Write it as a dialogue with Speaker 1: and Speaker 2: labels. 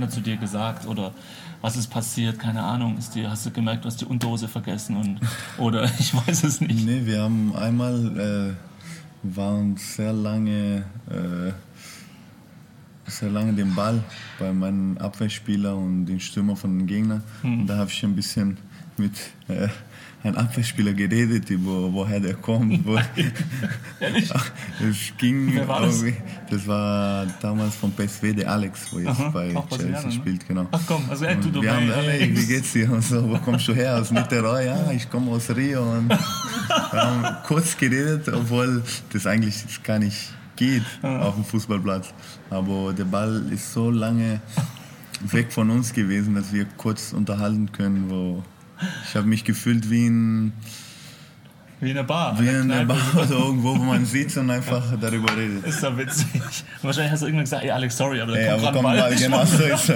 Speaker 1: Trainer zu dir gesagt oder was ist passiert, keine Ahnung, hast du gemerkt, du hast die Unterhose vergessen oder ich weiß es nicht.
Speaker 2: Nee, wir haben einmal, waren sehr lange den Ball bei meinem Abwehrspieler und den Stürmer von den Gegnern. Und da habe ich ein bisschen mit einem Abwehrspieler geredet, woher der kommt.
Speaker 1: Ehrlich?
Speaker 2: Es ging,
Speaker 1: Wer war das?
Speaker 2: Das war damals von PSV, der Alex, wo jetzt bei Chelsea spielt, genau.
Speaker 1: Ach komm, also du
Speaker 2: wir haben, hey, wie geht's dir? Und so, wo kommst du her? Aus Niterói? Ja, ich komme aus Rio. Und wir haben kurz geredet, obwohl das eigentlich gar nicht geht auf dem Fußballplatz. Aber der Ball ist so lange weg von uns gewesen, dass wir kurz unterhalten können, ich habe mich gefühlt wie in
Speaker 1: einer Bar.
Speaker 2: Wie in einer Bar oder irgendwo, wo man sitzt und einfach darüber redet.
Speaker 1: Ist doch witzig. Wahrscheinlich hast du irgendwann gesagt, ey Alex, sorry, aber da kommt
Speaker 2: Ball. Genau so ist